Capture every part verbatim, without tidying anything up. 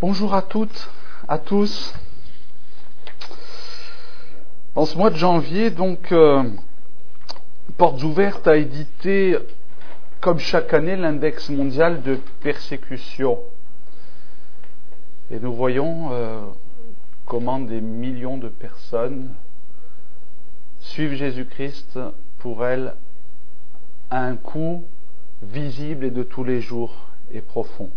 Bonjour à toutes, à tous. En ce mois de janvier, donc, euh, Portes Ouvertes a édité, comme chaque année, l'index mondial de persécution. Et nous voyons euh, comment des millions de personnes suivent Jésus-Christ pour elles à un coût visible et de tous les jours et profond.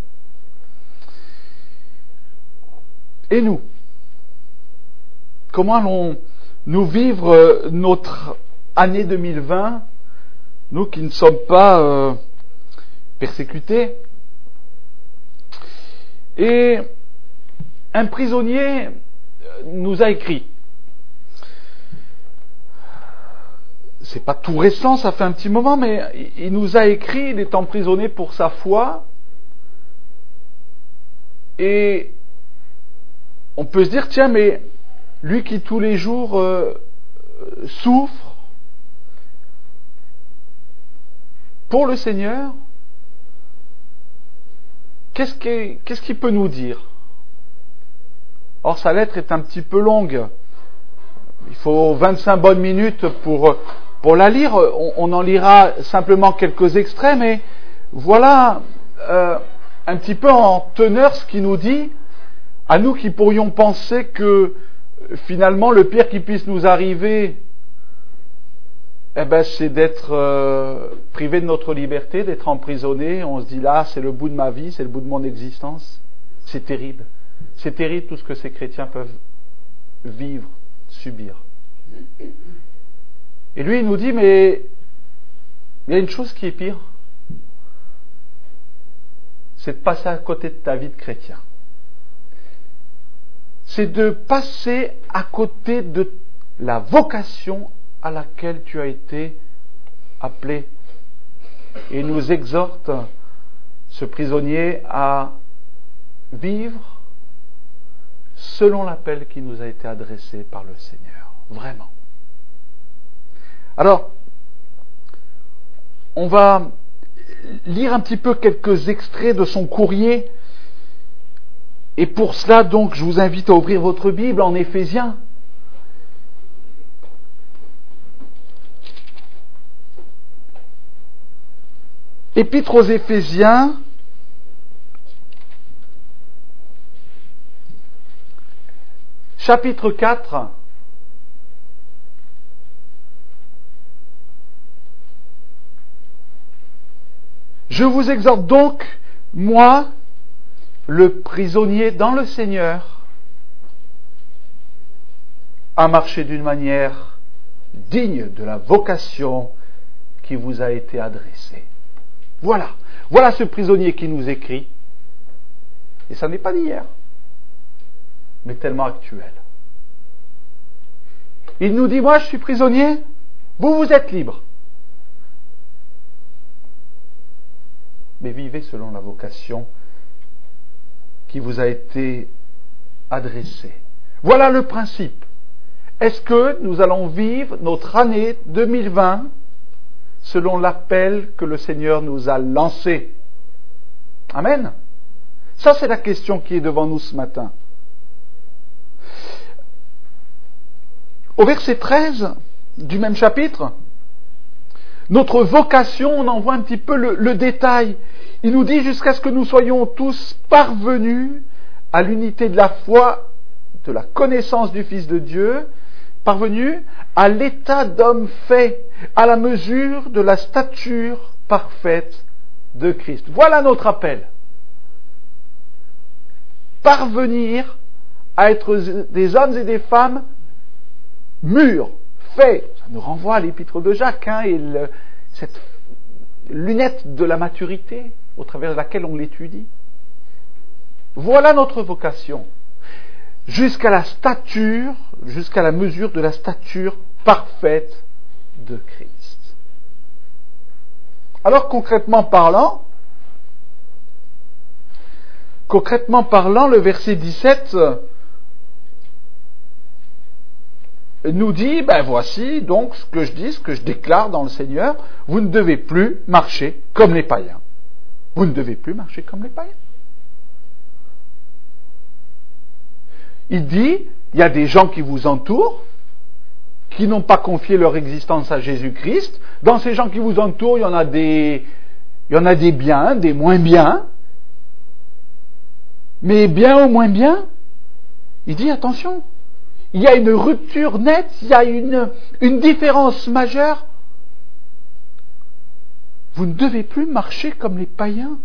Et nous, comment allons-nous vivre notre année deux mille vingt, nous qui ne sommes pas euh, persécutés? Et un prisonnier nous a écrit. C'est pas tout récent, ça fait un petit moment, mais il nous a écrit, il est emprisonné pour sa foi. Et on peut se dire, tiens, mais lui qui tous les jours euh, souffre pour le Seigneur, qu'est-ce qu'il, qu'est-ce qu'il peut nous dire? Or, sa lettre est un petit peu longue. Il faut vingt-cinq bonnes minutes pour, pour la lire. On, on en lira simplement quelques extraits, mais voilà euh, un petit peu en teneur ce qu'il nous dit. À nous qui pourrions penser que finalement le pire qui puisse nous arriver, eh ben, c'est d'être euh, privé de notre liberté, d'être emprisonné. On se dit là, c'est le bout de ma vie, c'est le bout de mon existence. C'est terrible. C'est terrible tout ce que ces chrétiens peuvent vivre, subir. Et lui, il nous dit, mais il y a une chose qui est pire. C'est de passer à côté de ta vie de chrétien. C'est de passer à côté de la vocation à laquelle tu as été appelé. Et il nous exhorte, ce prisonnier, à vivre selon l'appel qui nous a été adressé par le Seigneur. Vraiment. Alors, on va lire un petit peu quelques extraits de son courrier. Et pour cela, donc, je vous invite à ouvrir votre Bible en Éphésiens. Épître aux Éphésiens, chapitre quatre. Je vous exhorte donc, moi, le prisonnier dans le Seigneur, à marcher d'une manière digne de la vocation qui vous a été adressée. Voilà. Voilà ce prisonnier qui nous écrit. Et ça n'est pas d'hier, mais tellement actuel. Il nous dit, moi je suis prisonnier, vous vous êtes libre. Mais vivez selon la vocation qui vous a été adressée. Voilà le principe. Est-ce que nous allons vivre notre année deux mille vingt selon l'appel que le Seigneur nous a lancé? Amen. Ça, c'est la question qui est devant nous ce matin. Au verset treize du même chapitre, notre vocation, on en voit un petit peu le, le détail. Il nous dit jusqu'à ce que nous soyons tous parvenus à l'unité de la foi, de la connaissance du Fils de Dieu, parvenus à l'état d'homme fait, à la mesure de la stature parfaite de Christ. Voilà notre appel. Parvenir à être des hommes et des femmes mûrs, faits. Ça nous renvoie à l'épître de Jacques, hein, et le, cette lunette de la maturité au travers de laquelle on l'étudie. Voilà notre vocation. Jusqu'à la stature, jusqu'à la mesure de la stature parfaite de Christ. Alors concrètement parlant, concrètement parlant, le verset dix-sept nous dit, ben voici donc ce que je dis, ce que je déclare dans le Seigneur, vous ne devez plus marcher comme les païens. Vous ne devez plus marcher comme les païens. il dit, il y a des gens qui vous entourent, qui n'ont pas confié leur existence à Jésus-Christ. Dans ces gens qui vous entourent, il y en a des, il y en a des biens, des moins bien. Mais bien ou moins bien, il dit attention, il y a une rupture nette, il y a une, une différence majeure. Vous ne devez plus marcher comme les païens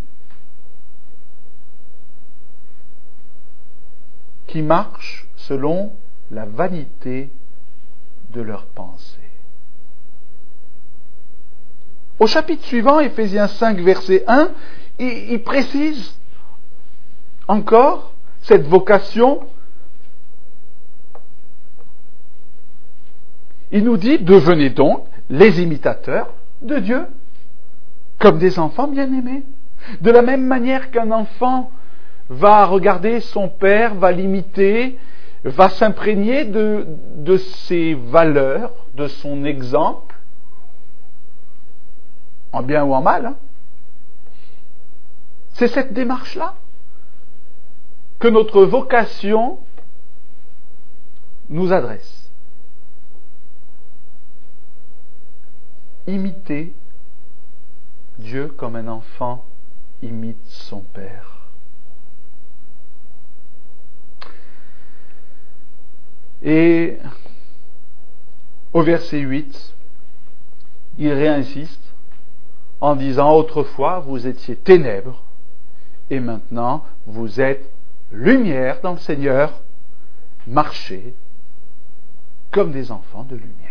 qui marchent selon la vanité de leurs pensées. Au chapitre suivant, Éphésiens cinq, verset un, il, il précise encore cette vocation. Il nous dit, devenez donc les imitateurs de Dieu, comme des enfants bien-aimés. De la même manière qu'un enfant va regarder son père, va l'imiter, va s'imprégner de, de ses valeurs, de son exemple, en bien ou en mal. Hein. C'est cette démarche-là que notre vocation nous adresse. Imiter Dieu comme un enfant imite son père. Et au verset huit, il réinsiste en disant, autrefois vous étiez ténèbres et maintenant vous êtes lumière dans le Seigneur, marchez comme des enfants de lumière.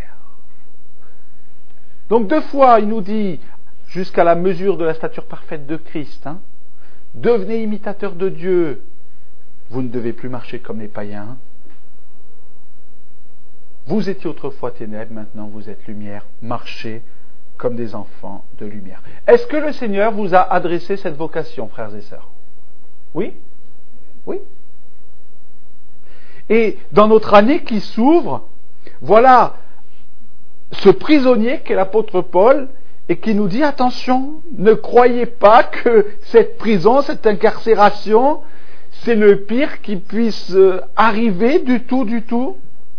Donc deux fois il nous dit, jusqu'à la mesure de la stature parfaite de Christ, hein, devenez imitateurs de Dieu, vous ne devez plus marcher comme les païens. Vous étiez autrefois ténèbres, maintenant vous êtes lumière, marchez comme des enfants de lumière. Est-ce que le Seigneur vous a adressé cette vocation, frères et sœurs? Oui? Oui. Et dans notre année qui s'ouvre, voilà ce prisonnier qu'est l'apôtre Paul et qui nous dit, attention, ne croyez pas que cette prison, cette incarcération, c'est le pire qui puisse arriver du tout, du tout.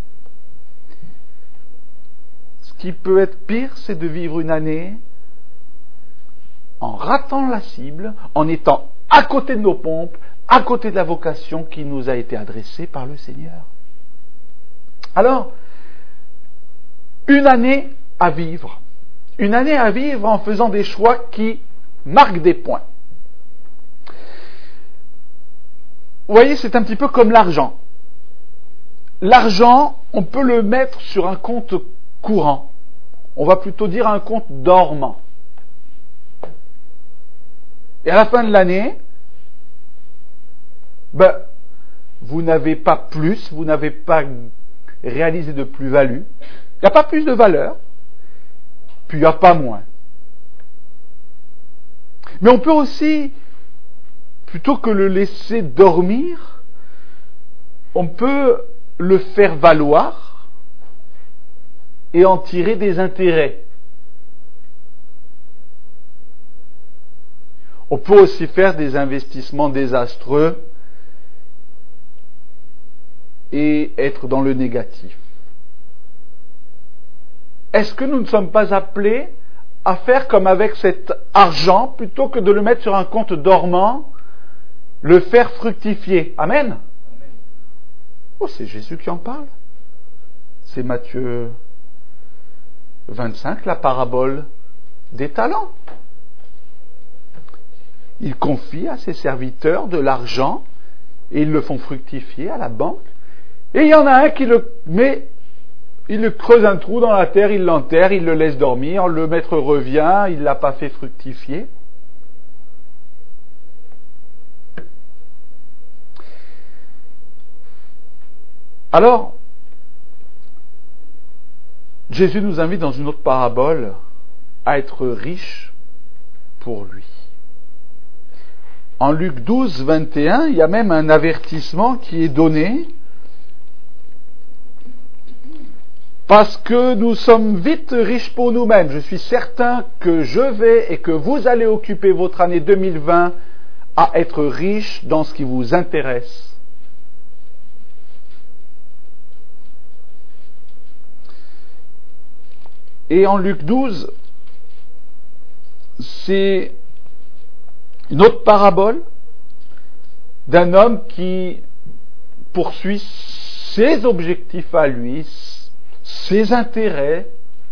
Ce qui peut être pire, c'est de vivre une année en ratant la cible, en étant à côté de nos pompes, à côté de la vocation qui nous a été adressée par le Seigneur. Alors, une année à vivre. Une année à vivre en faisant des choix qui marquent des points. Vous voyez, c'est un petit peu comme l'argent. L'argent, on peut le mettre sur un compte courant. On va plutôt dire un compte dormant. Et à la fin de l'année, ben, vous n'avez pas plus, vous n'avez pas réalisé de plus-value. Il n'y a pas plus de valeur, puis il n'y a pas moins. Mais on peut aussi, plutôt que le laisser dormir, on peut le faire valoir et en tirer des intérêts. On peut aussi faire des investissements désastreux et être dans le négatif. Est-ce que nous ne sommes pas appelés à faire comme avec cet argent, plutôt que de le mettre sur un compte dormant, le faire fructifier? Amen. Amen. Oh, c'est Jésus qui en parle. C'est Matthieu vingt-cinq, la parabole des talents. Il confie à ses serviteurs de l'argent et ils le font fructifier à la banque. Et il y en a un qui le met, il le creuse un trou dans la terre, il l'enterre, il le laisse dormir, le maître revient, il ne l'a pas fait fructifier. Alors, Jésus nous invite dans une autre parabole à être riche pour lui. En Luc douze, vingt et un, il y a même un avertissement qui est donné parce que nous sommes vite riches pour nous-mêmes. Je suis certain que je vais et que vous allez occuper votre année deux mille vingt à être riche dans ce qui vous intéresse. Et en Luc douze, c'est une autre parabole d'un homme qui poursuit ses objectifs à lui, ses intérêts,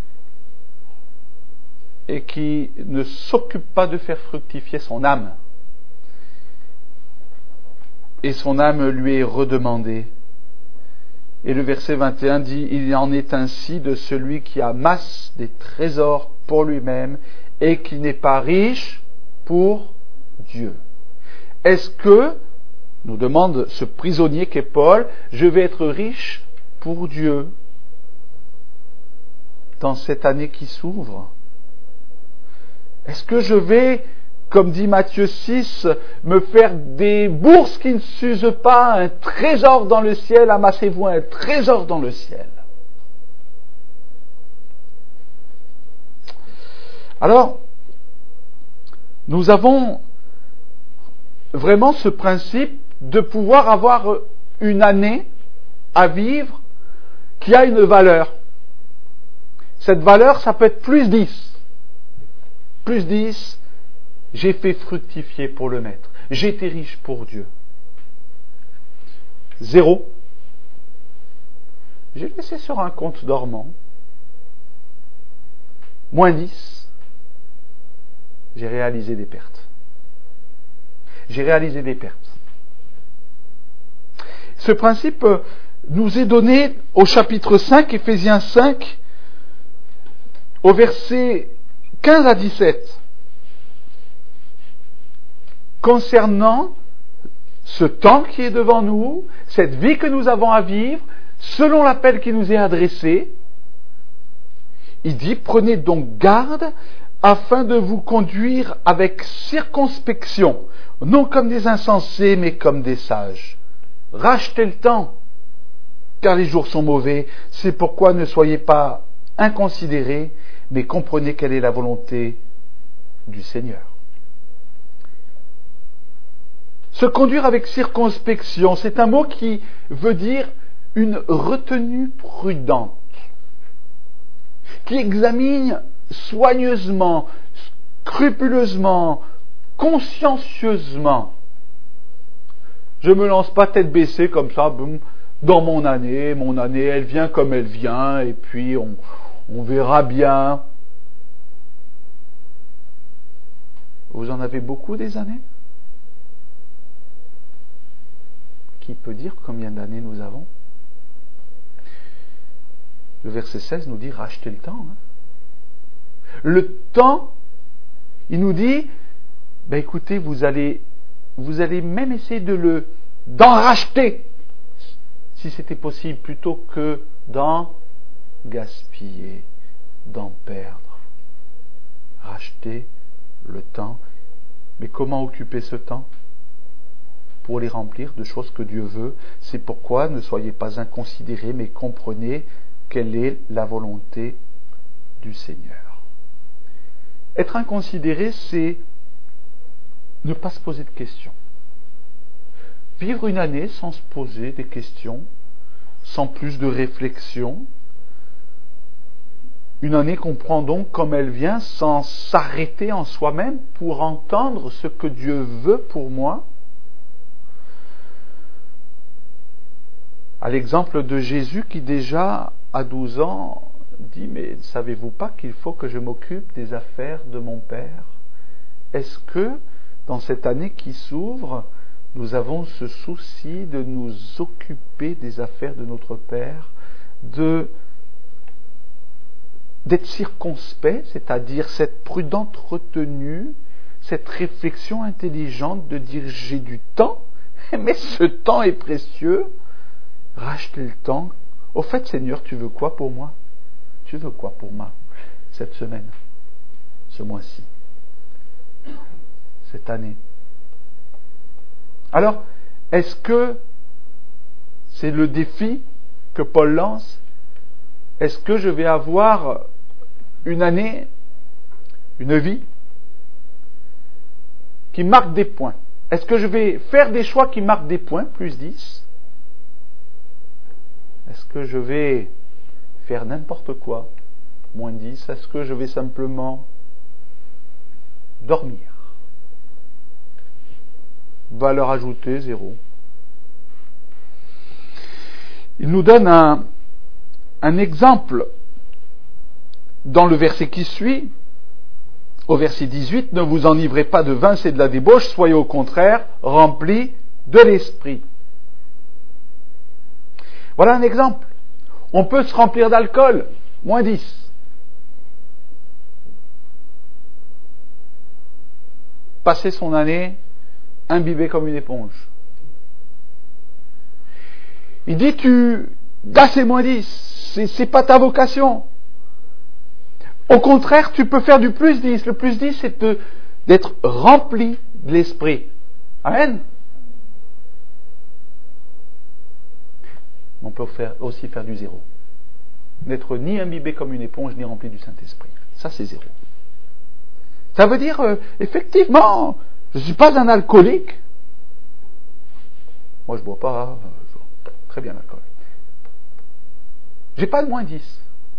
et qui ne s'occupe pas de faire fructifier son âme. Et son âme lui est redemandée. Et le verset vingt et un dit, « Il en est ainsi de celui qui amasse des trésors pour lui-même et qui n'est pas riche pour Dieu. » Est-ce que, nous demande ce prisonnier qu'est Paul, je vais être riche pour Dieu dans cette année qui s'ouvre? Est-ce que je vais, comme dit Matthieu six, me faire des bourses qui ne s'usent pas, un trésor dans le ciel, amassez-vous un trésor dans le ciel? Alors, nous avons vraiment ce principe de pouvoir avoir une année à vivre qui a une valeur. Cette valeur, ça peut être plus dix. Plus dix, j'ai fait fructifier pour le Maître. J'ai été riche pour Dieu. Zéro, j'ai laissé sur un compte dormant. Moins dix, j'ai réalisé des pertes. J'ai réalisé des pertes. Ce principe nous est donné au chapitre cinq, Éphésiens cinq, au verset quinze à dix-sept. Concernant ce temps qui est devant nous, cette vie que nous avons à vivre, selon l'appel qui nous est adressé, il dit, prenez donc garde afin de vous conduire avec circonspection, non comme des insensés, mais comme des sages. Rachetez le temps, car les jours sont mauvais, c'est pourquoi ne soyez pas inconsidérés, mais comprenez quelle est la volonté du Seigneur. Se conduire avec circonspection, c'est un mot qui veut dire une retenue prudente, qui examine soigneusement, scrupuleusement, consciencieusement. Je ne me lance pas tête baissée comme ça, boum, dans mon année, mon année elle vient comme elle vient, et puis on, on verra bien. Vous en avez beaucoup des années ? Qui peut dire combien d'années nous avons ? Le verset seize nous dit rachetez le temps. Hein. Le temps, il nous dit, ben écoutez, vous allez, vous allez même essayer de le, d'en racheter, si c'était possible, plutôt que d'en gaspiller, d'en perdre. Racheter le temps. Mais comment occuper ce temps ? Pour les remplir de choses que Dieu veut. C'est pourquoi ne soyez pas inconsidérés, mais comprenez quelle est la volonté du Seigneur. Être inconsidéré, c'est ne pas se poser de questions. Vivre une année sans se poser des questions, sans plus de réflexion. Une année qu'on prend donc comme elle vient, sans s'arrêter en soi-même pour entendre ce que Dieu veut pour moi. À l'exemple de Jésus qui déjà à douze ans dit, mais ne savez-vous pas qu'il faut que je m'occupe des affaires de mon Père ? Est-ce que dans cette année qui s'ouvre, nous avons ce souci de nous occuper des affaires de notre Père, de, d'être circonspect, c'est-à-dire cette prudente retenue, cette réflexion intelligente de dire j'ai du temps, mais ce temps est précieux. Racheter le temps. Au fait, Seigneur, tu veux quoi pour moi ? Tu veux quoi pour moi cette semaine, ce mois-ci, cette année ? Alors, est-ce que c'est le défi que Paul lance ? Est-ce que je vais avoir une année, une vie qui marque des points ? Est-ce que je vais faire des choix qui marquent des points, plus dix ? Est-ce que je vais faire n'importe quoi moins dix, est-ce que je vais simplement dormir? Valeur ajoutée, zéro. Il nous donne un, un exemple dans le verset qui suit, au verset dix-huit, ne vous enivrez pas de vin, c'est de la débauche, soyez au contraire remplis de l'esprit. Voilà un exemple. On peut se remplir d'alcool, moins dix. Passer son année imbibé comme une éponge. Il dit, tu, là c'est moins dix, c'est, c'est pas ta vocation. Au contraire, tu peux faire du plus dix. Le plus dix, c'est de, d'être rempli de l'esprit. Amen. On peut faire, aussi faire du zéro. N'être ni imbibé comme une éponge, ni rempli du Saint-Esprit. Ça, c'est zéro. Ça veut dire, euh, effectivement, je ne suis pas un alcoolique. Moi, je ne bois pas euh, très bien l'alcool. J'ai pas de moins dix.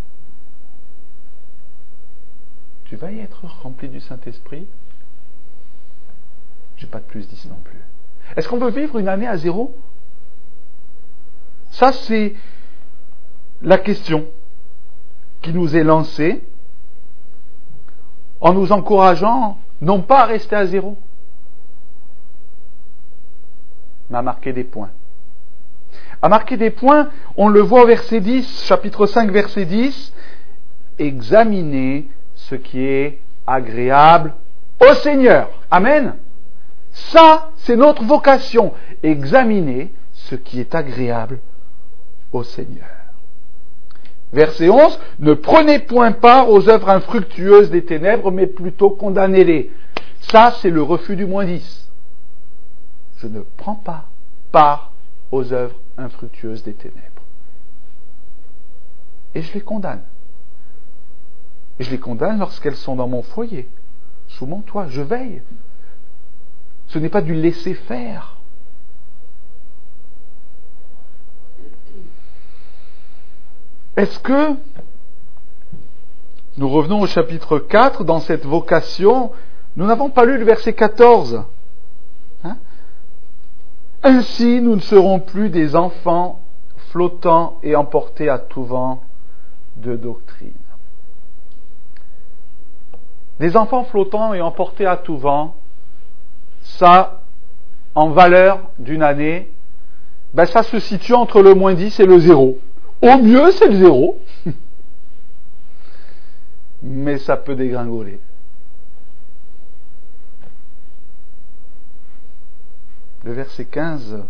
Tu vas y être rempli du Saint-Esprit. J'ai pas de plus dix non plus. Est-ce qu'on veut vivre une année à zéro? Ça, c'est la question qui nous est lancée en nous encourageant non pas à rester à zéro, mais à marquer des points. À marquer des points, on le voit au verset dix, chapitre cinq, verset dix, examiner ce qui est agréable au Seigneur. Amen. Ça, c'est notre vocation. Examiner ce qui est agréable au Seigneur. Verset onze, ne prenez point part aux œuvres infructueuses des ténèbres, mais plutôt condamnez-les. Ça, c'est le refus du moins dix. Je ne prends pas part aux œuvres infructueuses des ténèbres. Et je les condamne. Et je les condamne lorsqu'elles sont dans mon foyer, sous mon toit. Je veille. Ce n'est pas du laisser faire. Est-ce que nous revenons au chapitre quatre, dans cette vocation, nous n'avons pas lu le verset quatorze. Hein? Ainsi, nous ne serons plus des enfants flottants et emportés à tout vent de doctrine. Des enfants flottants et emportés à tout vent, ça, en valeur d'une année, ben ça se situe entre le moins dix et le zéro. Au mieux, c'est le zéro. Mais ça peut dégringoler. Le verset quinze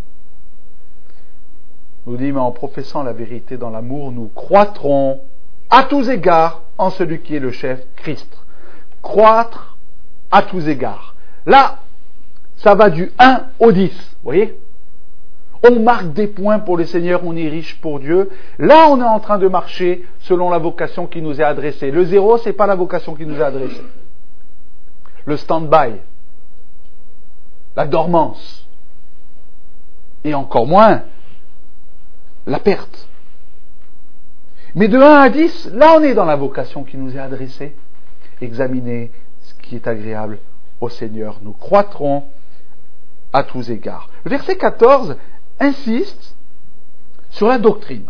nous dit, mais en professant la vérité dans l'amour, nous croîtrons à tous égards en celui qui est le chef, Christ. Croître à tous égards. Là, ça va du un au dix, vous voyez ? On marque des points pour le Seigneur, on est riche pour Dieu. Là, on est en train de marcher selon la vocation qui nous est adressée. Le zéro, c'est pas la vocation qui nous est adressée. Le stand-by, la dormance, et encore moins la perte. Mais de un à dix, là, on est dans la vocation qui nous est adressée. Examiner ce qui est agréable au Seigneur. Nous croîtrons à tous égards. Le verset quatorze insiste sur la doctrine.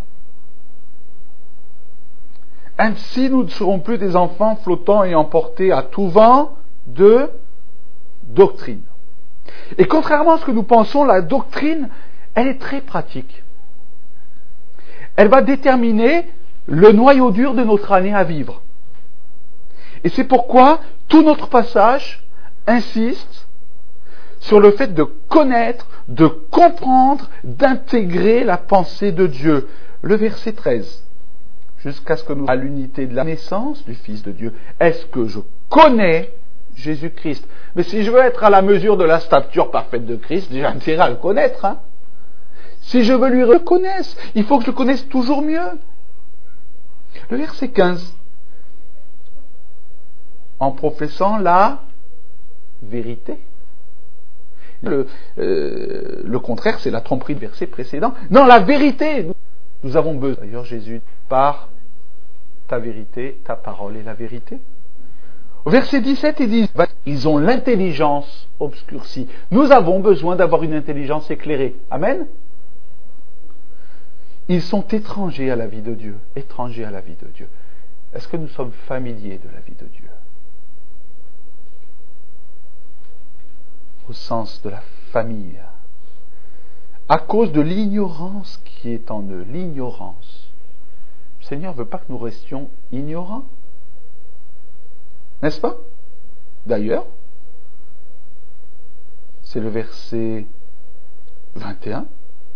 Ainsi, nous ne serons plus des enfants flottants et emportés à tout vent de doctrine. Et contrairement à ce que nous pensons, la doctrine, elle est très pratique. Elle va déterminer le noyau dur de notre année à vivre. Et c'est pourquoi tout notre passage insiste sur le fait de connaître, de comprendre, d'intégrer la pensée de Dieu. Le verset treize, jusqu'à ce que nous à l'unité de la naissance du Fils de Dieu. Est-ce que je connais Jésus-Christ? Mais si je veux être à la mesure de la stature parfaite de Christ, j'ai intérêt à le connaître. Hein? Si je veux lui reconnaître, il faut que je le connaisse toujours mieux. Le verset quinze, en professant la vérité. Le, euh, le contraire, c'est la tromperie du verset précédent. Non, la vérité, nous, nous avons besoin. D'ailleurs, Jésus, par ta vérité, ta parole est la vérité. Versets dix-sept et dix-huit, ils ont l'intelligence obscurcie. Nous avons besoin d'avoir une intelligence éclairée. Amen. Ils sont étrangers à la vie de Dieu, étrangers à la vie de Dieu. Est-ce que nous sommes familiers de la vie de Dieu? Au sens de la famille. À cause de l'ignorance qui est en eux, l'ignorance. Le Seigneur ne veut pas que nous restions ignorants. N'est-ce pas? D'ailleurs, c'est le verset vingt et un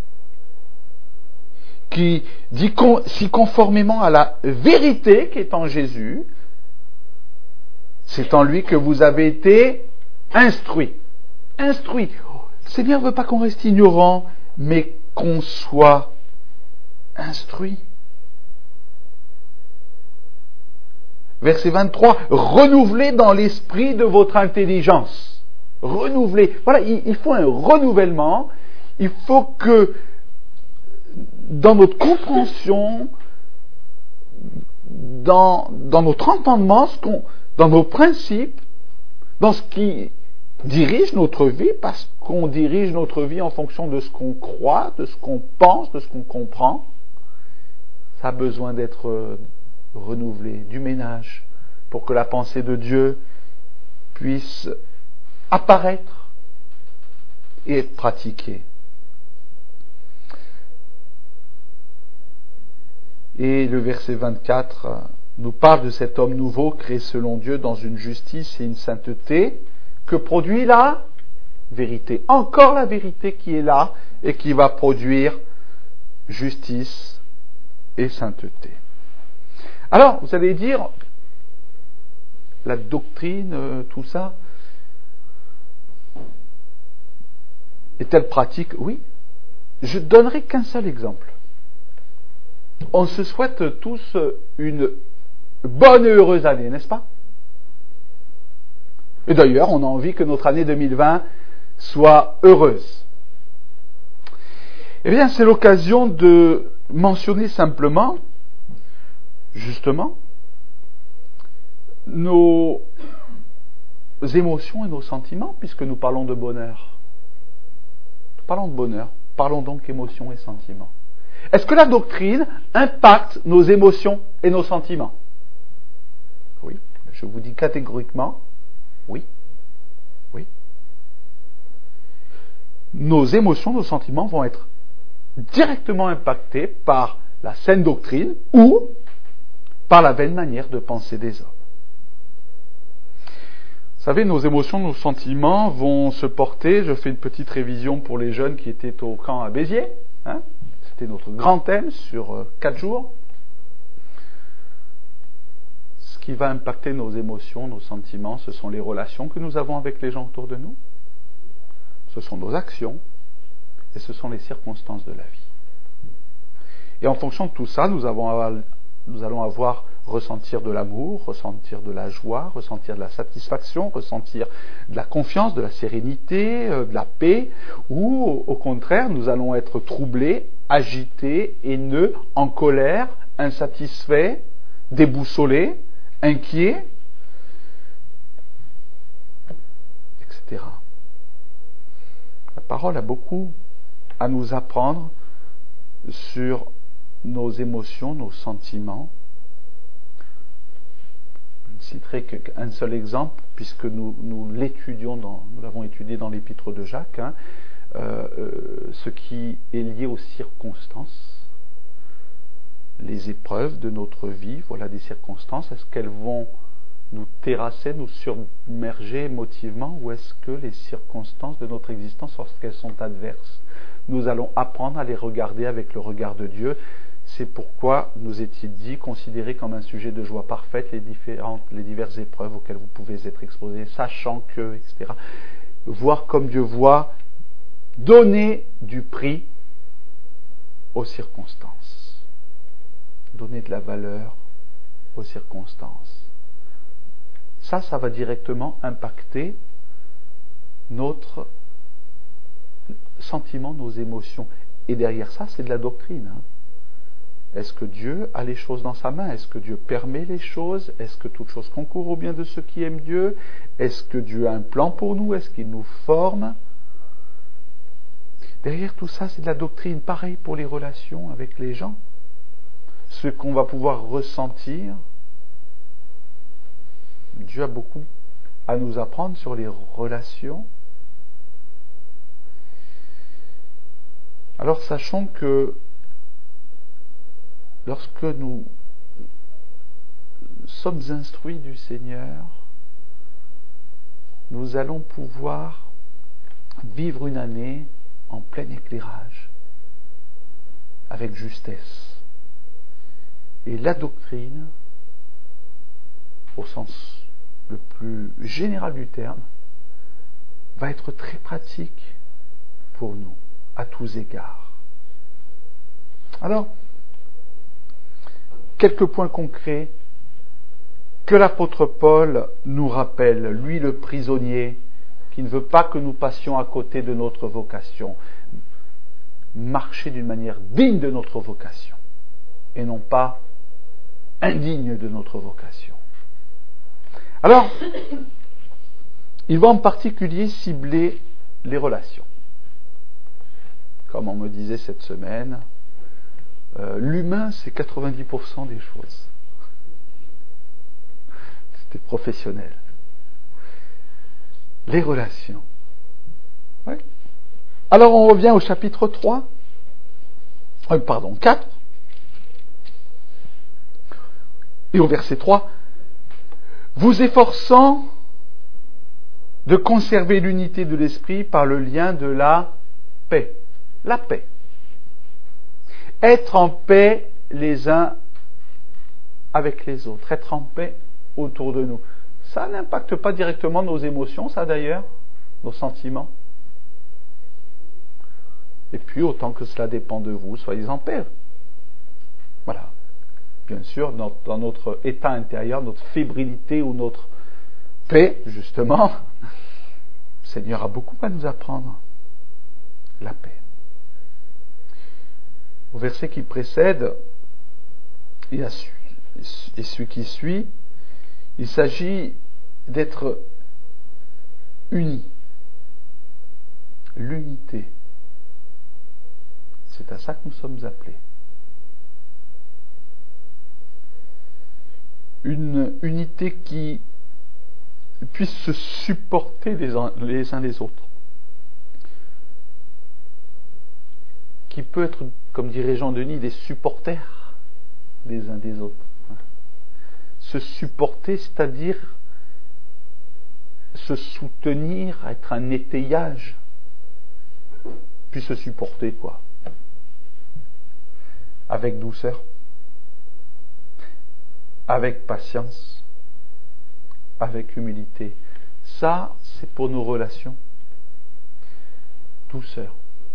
qui dit si conformément à la vérité qui est en Jésus, c'est en lui que vous avez été instruits. Instruits. Le Seigneur ne veut pas qu'on reste ignorant, mais qu'on soit instruit. Verset vingt-trois, renouvelez dans l'esprit de votre intelligence. Renouvelez. Voilà, il faut un renouvellement. Il faut que dans notre compréhension, dans, dans notre entendement, ce qu'on, dans nos principes, dans ce qui dirige notre vie, parce qu'on dirige notre vie en fonction de ce qu'on croit, de ce qu'on pense, de ce qu'on comprend, ça a besoin d'être renouvelé, du ménage, pour que la pensée de Dieu puisse apparaître et être pratiquée. Et le verset vingt-quatre nous parle de cet homme nouveau créé selon Dieu dans une justice et une sainteté que produit la vérité. Encore la vérité qui est là et qui va produire justice et sainteté. Alors, vous allez dire, la doctrine, tout ça, est-elle pratique? Oui. Je donnerai qu'un seul exemple. On se souhaite tous une bonne et heureuse année, n'est-ce pas? Et d'ailleurs, on a envie que notre année deux mille vingt soit heureuse. Eh bien, c'est l'occasion de mentionner simplement, justement, nos émotions et nos sentiments, puisque nous parlons de bonheur. Nous parlons de bonheur, parlons donc émotions et sentiments. Est-ce que la doctrine impacte nos émotions et nos sentiments? Oui, je vous dis catégoriquement, oui, oui. Nos émotions, nos sentiments vont être directement impactés par la saine doctrine ou par la vaine manière de penser des hommes. Vous savez, nos émotions, nos sentiments vont se porter, je fais une petite révision pour les jeunes qui étaient au camp à Béziers, hein, c'était notre grand thème sur euh, quatre jours. Ce qui va impacter nos émotions, nos sentiments, ce sont les relations que nous avons avec les gens autour de nous, ce sont nos actions et ce sont les circonstances de la vie. Et en fonction de tout ça, nous, avons, nous allons avoir ressentir de l'amour, ressentir de la joie, ressentir de la satisfaction, ressentir de la confiance, de la sérénité, de la paix, ou au contraire, nous allons être troublés, agités, haineux, en colère, insatisfaits, déboussolés, inquiets, et cetera. La parole a beaucoup à nous apprendre sur nos émotions, nos sentiments. Je ne citerai qu'un seul exemple, puisque nous, nous l'étudions, dans, nous l'avons étudié dans l'épître de Jacques, hein, euh, euh, ce qui est lié aux circonstances, les épreuves de notre vie, voilà des circonstances, est-ce qu'elles vont nous terrasser, nous submerger émotivement, ou est-ce que les circonstances de notre existence, lorsqu'elles sont adverses, nous allons apprendre à les regarder avec le regard de Dieu? C'est pourquoi nous est-il dit, considérez comme un sujet de joie parfaite les, différentes, les diverses épreuves auxquelles vous pouvez être exposés, sachant que, et cetera. Voir comme Dieu voit, donner du prix aux circonstances. Donner de la valeur aux circonstances. Ça, ça va directement impacter notre sentiment, nos émotions. Et derrière ça, c'est de la doctrine. Hein. Est-ce que Dieu a les choses dans sa main? Est-ce que Dieu permet les choses? Est-ce que toute chose concourt au bien de ceux qui aiment Dieu? Est-ce que Dieu a un plan pour nous? Est-ce qu'il nous forme? Derrière tout ça, c'est de la doctrine. Pareil pour les relations avec les gens. Ce qu'on va pouvoir ressentir. Dieu a beaucoup à nous apprendre sur les relations. Alors sachons que lorsque nous sommes instruits du Seigneur, nous allons pouvoir vivre une année en plein éclairage, avec justesse. Et la doctrine, au sens le plus général du terme, va être très pratique pour nous, à tous égards. Alors, quelques points concrets que l'apôtre Paul nous rappelle, lui le prisonnier, qui ne veut pas que nous passions à côté de notre vocation. Marcher d'une manière digne de notre vocation, et non pas indigne de notre vocation. Alors, il va en particulier cibler les relations. Comme on me disait cette semaine, euh, l'humain, c'est quatre-vingt-dix pour cent des choses. C'était professionnel. Les relations. Oui. Alors on revient au chapitre trois, euh, pardon, quatre, et au verset trois. Vous efforçant de conserver l'unité de l'esprit par le lien de la paix. La paix. Être en paix les uns avec les autres. Être en paix autour de nous. Ça n'impacte pas directement nos émotions, ça d'ailleurs, nos sentiments. Et puis, autant que cela dépend de vous, soyez en paix. Voilà. Bien sûr, dans notre état intérieur, notre fébrilité ou notre paix, justement, le Seigneur a beaucoup à nous apprendre. La paix. Au verset qui précède, et celui qui suit, il s'agit d'être unis. L'unité. C'est à ça que nous sommes appelés. Une unité qui puisse se supporter les uns les, uns les autres. Qui peut être, comme dirait Jean Denis, des supporters les uns des autres. Se supporter, c'est-à-dire se soutenir, être un étayage, puis se supporter, quoi. Avec douceur, avec patience, avec humilité. Ça, c'est pour nos relations. Douceur,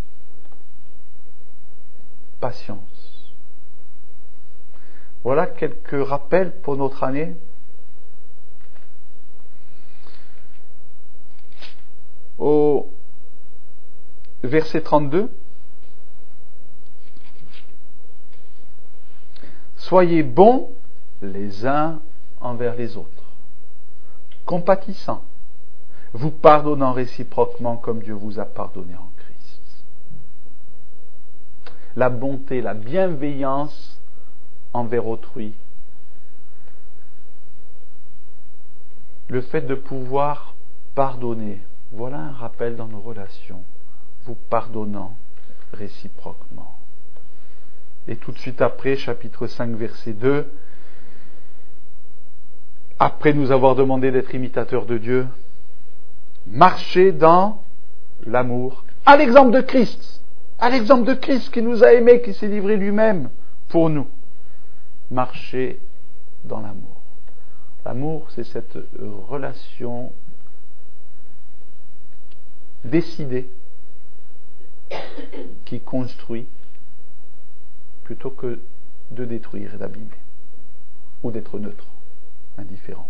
patience. Voilà quelques rappels pour notre année. Au verset trente-deux. Soyez bons les uns envers les autres, compatissants, vous pardonnant réciproquement comme Dieu vous a pardonné en Christ. La bonté, la bienveillance envers autrui. Le fait de pouvoir pardonner, voilà un rappel dans nos relations, vous pardonnant réciproquement. Et tout de suite après, chapitre cinq, verset deux, après nous avoir demandé d'être imitateurs de Dieu, marchez dans l'amour, à l'exemple de Christ, à l'exemple de Christ qui nous a aimés, qui s'est livré lui-même pour nous. Marchez dans l'amour. L'amour, c'est cette relation décidée qui construit plutôt que de détruire et d'abîmer ou d'être neutre, indifférent.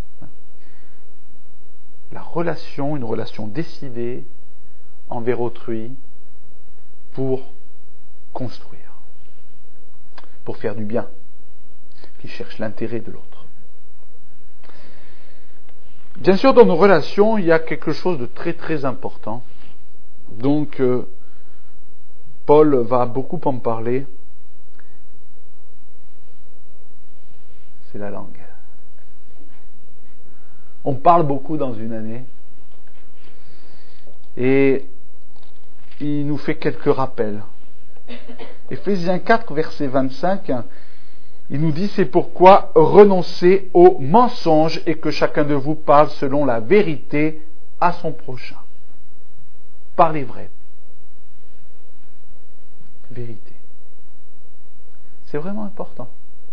La relation, une relation décidée envers autrui pour construire. pour faire du bien, qui cherche l'intérêt de l'autre. Bien sûr, dans nos relations, il y a quelque chose de très très important. Donc, euh, Paul va beaucoup en parler. C'est la langue. On parle beaucoup dans une année. Et il nous fait quelques rappels. Éphésiens quatre, verset vingt-cinq, il nous dit, c'est pourquoi renoncez aux mensonges et que chacun de vous parle selon la vérité à son prochain. Parlez vrai. Vérité. C'est vraiment important.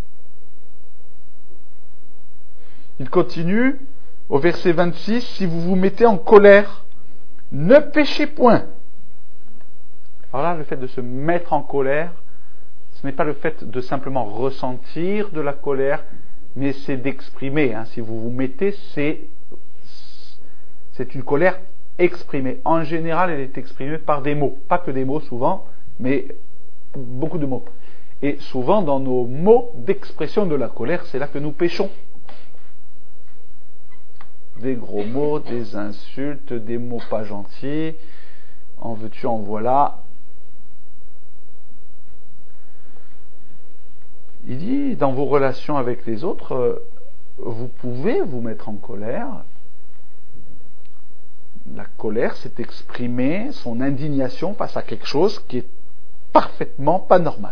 Il continue au verset vingt-six, si vous vous mettez en colère, ne péchez point. Alors là, le fait de se mettre en colère, ce n'est pas le fait de simplement ressentir de la colère, mais c'est d'exprimer. Hein. Si vous vous mettez, c'est, c'est une colère exprimée. En général, elle est exprimée par des mots. Pas que des mots souvent, mais beaucoup de mots. Et souvent, dans nos mots d'expression de la colère, c'est là que nous péchons. Des gros mots, des insultes, des mots pas gentils, en veux-tu, en voilà. Il dit, dans vos relations avec les autres, vous pouvez vous mettre en colère. La colère, c'est exprimer son indignation face à quelque chose qui est parfaitement pas normal.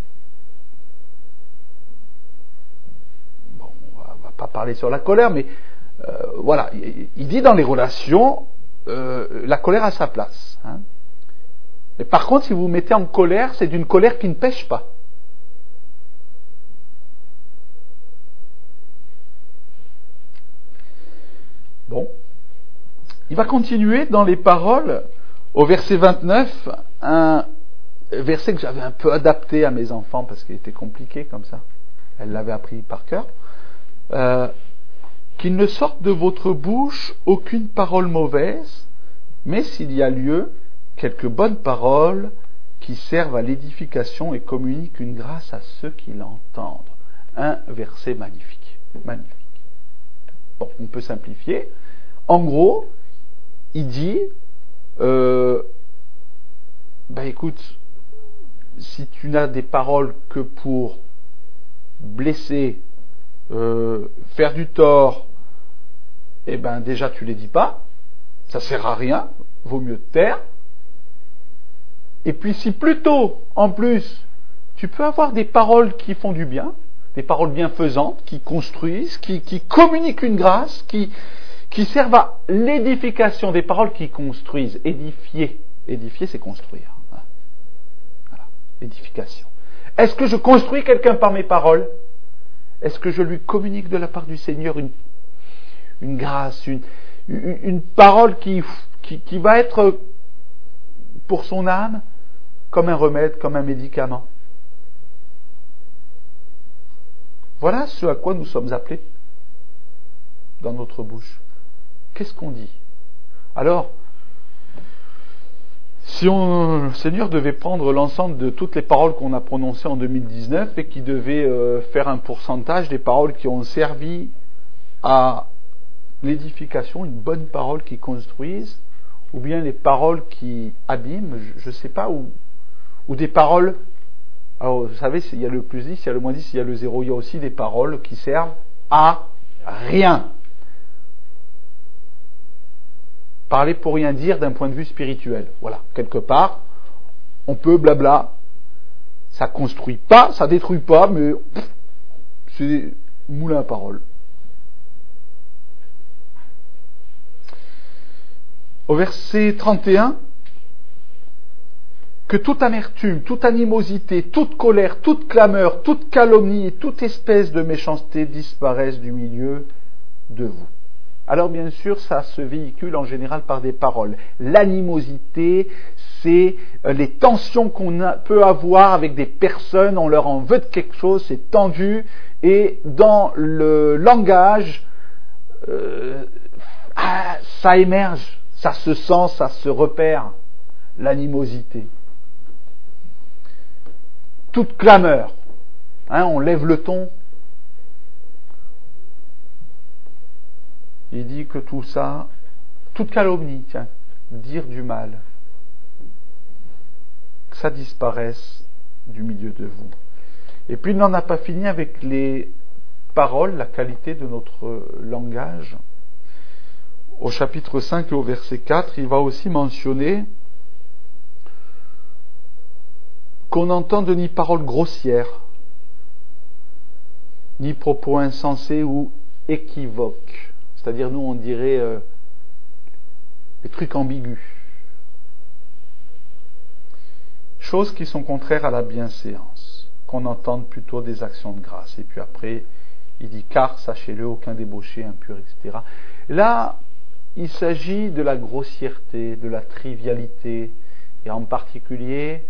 Bon, on va, va pas parler sur la colère, mais Euh, voilà, il, il dit dans les relations, euh, la colère a sa place. Hein. Mais par contre, si vous vous mettez en colère, c'est d'une colère qui ne pêche pas. Bon. Il va continuer dans les paroles, au verset vingt-neuf, un verset que j'avais un peu adapté à mes enfants, parce qu'il était compliqué comme ça. Elle l'avait appris par cœur. Euh, qu'il ne sorte de votre bouche aucune parole mauvaise, mais s'il y a lieu, quelques bonnes paroles qui servent à l'édification et communiquent une grâce à ceux qui l'entendent. Un verset magnifique. Magnifique. Bon, on peut simplifier. En gros, il dit, euh, ben écoute, si tu n'as des paroles que pour blesser, euh, faire du tort, eh ben déjà tu les dis pas, ça sert à rien, vaut mieux te taire. Et puis si plutôt, en plus, tu peux avoir des paroles qui font du bien, des paroles bienfaisantes, qui construisent, qui, qui communiquent une grâce, qui, qui servent à l'édification, des paroles qui construisent. Édifier, édifier c'est construire. Voilà, édification. Est-ce que je construis quelqu'un par mes paroles ? Est-ce que je lui communique de la part du Seigneur une une grâce, une, une, une parole qui, qui, qui va être pour son âme comme un remède, comme un médicament. Voilà ce à quoi nous sommes appelés dans notre bouche. Qu'est-ce qu'on dit ? Alors, si on, le Seigneur devait prendre l'ensemble de toutes les paroles qu'on a prononcées en deux mille dix-neuf et qui devait euh, faire un pourcentage des paroles qui ont servi à l'édification, une bonne parole qui construise, ou bien les paroles qui abîment, je ne sais pas, ou, ou des paroles, alors vous savez, il y a le plus dix, il y a le moins dix, il y a le zéro, il y a aussi des paroles qui servent à rien. Parler pour rien dire d'un point de vue spirituel. Voilà, quelque part, on peut blabla, ça construit pas, ça détruit pas, mais pff, c'est moulin à parole. Au verset trente et un, que toute amertume, toute animosité, toute colère, toute clameur, toute calomnie et toute espèce de méchanceté disparaissent du milieu de vous. Alors bien sûr, ça se véhicule en général par des paroles. L'animosité, c'est les tensions qu'on a, peut avoir avec des personnes, on leur en veut de quelque chose, c'est tendu, et dans le langage, euh, ah, ça émerge. Ça se sent, ça se repère, l'animosité. Toute clameur. Hein, on lève le ton. Il dit que tout ça, toute calomnie, tiens, dire du mal, que ça disparaisse du milieu de vous. Et puis il n'en a pas fini avec les paroles, la qualité de notre langage. Au chapitre cinq et au verset quatre, il va aussi mentionner qu'on n'entende ni paroles grossières, ni propos insensés ou équivoques. C'est-à-dire, nous, on dirait euh, des trucs ambigus. Choses qui sont contraires à la bienséance. Qu'on entende plutôt des actions de grâce. Et puis après, il dit, car, sachez-le, aucun débauché, impur, et cetera. Là, il s'agit de la grossièreté, de la trivialité, et en particulier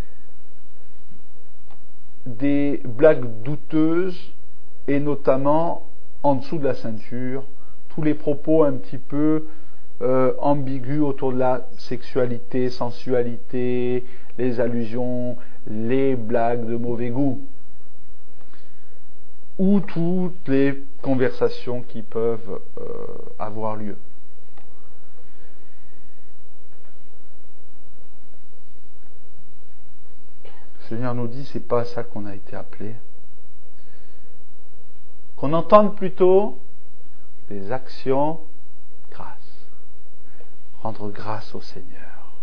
des blagues douteuses, et notamment en dessous de la ceinture, tous les propos un petit peu euh, ambigus autour de la sexualité, sensualité, les allusions, les blagues de mauvais goût, ou toutes les conversations qui peuvent euh, avoir lieu. Le Seigneur nous dit, c'est pas à ça qu'on a été appelé. Qu'on entende plutôt des actions de grâce. Rendre grâce au Seigneur.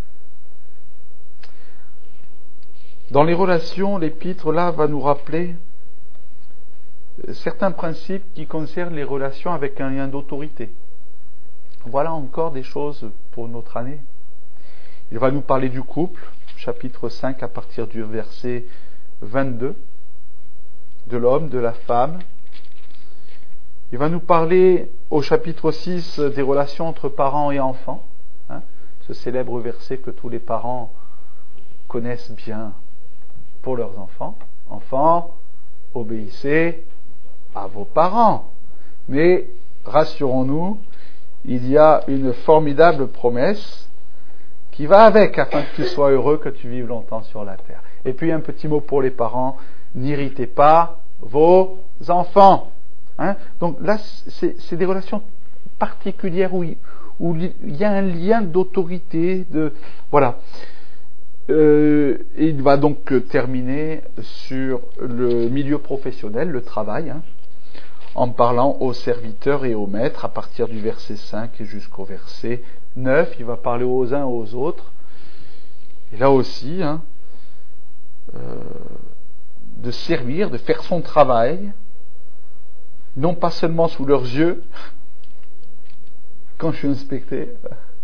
Dans les relations, l'épître là va nous rappeler certains principes qui concernent les relations avec un lien d'autorité. Voilà encore des choses pour notre année. Il va nous parler du couple, chapitre cinq à partir du verset vingt-deux, de l'homme, de la femme. Il va nous parler au chapitre six des relations entre parents et enfants, hein, ce célèbre verset que tous les parents connaissent bien pour leurs enfants. Enfants, obéissez à vos parents. Mais rassurons-nous, il y a une formidable promesse qui va avec, afin que tu sois heureux, que tu vives longtemps sur la terre. Et puis un petit mot pour les parents, n'irritez pas vos enfants. Hein? Donc là, c'est, c'est des relations particulières où il, où il y a un lien d'autorité. De, voilà. Euh, il va donc terminer sur le milieu professionnel, le travail, hein, en parlant aux serviteurs et aux maîtres à partir du verset cinq jusqu'au verset neuf. Il va parler aux uns aux autres. Et là aussi, hein, euh, de servir, de faire son travail, non pas seulement sous leurs yeux, quand je suis inspecté,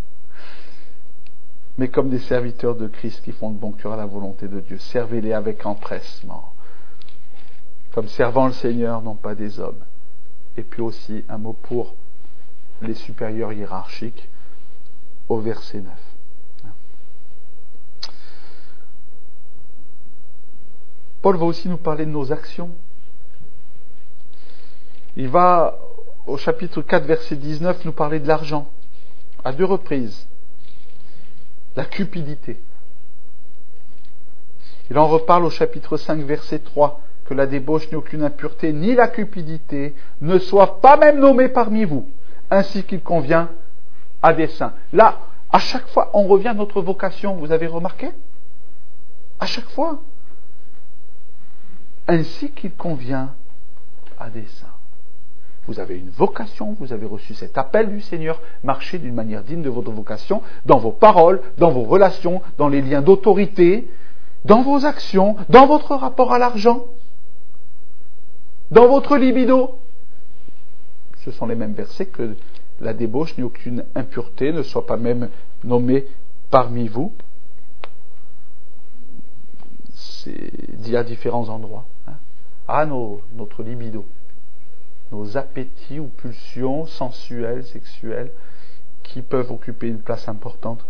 mais comme des serviteurs de Christ qui font de bon cœur à la volonté de Dieu. Servez-les avec empressement, comme servant le Seigneur, non pas des hommes. Et puis aussi un mot pour les supérieurs hiérarchiques au verset neuf. Paul va aussi nous parler de nos actions. Il va, au chapitre quatre, verset dix-neuf, nous parler de l'argent, à deux reprises. La cupidité. Il en reparle au chapitre cinq, verset trois, que la débauche ni aucune impureté, ni la cupidité ne soit pas même nommée parmi vous, ainsi qu'il convient à des saints. Là, à chaque fois, on revient à notre vocation, vous avez remarqué ? À chaque fois. Ainsi qu'il convient à des saints. Vous avez une vocation, vous avez reçu cet appel du Seigneur, marchez d'une manière digne de votre vocation, dans vos paroles, dans vos relations, dans les liens d'autorité, dans vos actions, dans votre rapport à l'argent, dans votre libido. Ce sont les mêmes versets que la débauche ni aucune impureté ne soit pas même nommée parmi vous. C'est dit à différents endroits. Hein. Ah, nos, notre libido. Nos appétits ou pulsions sensuelles, sexuelles, qui peuvent occuper une place importante.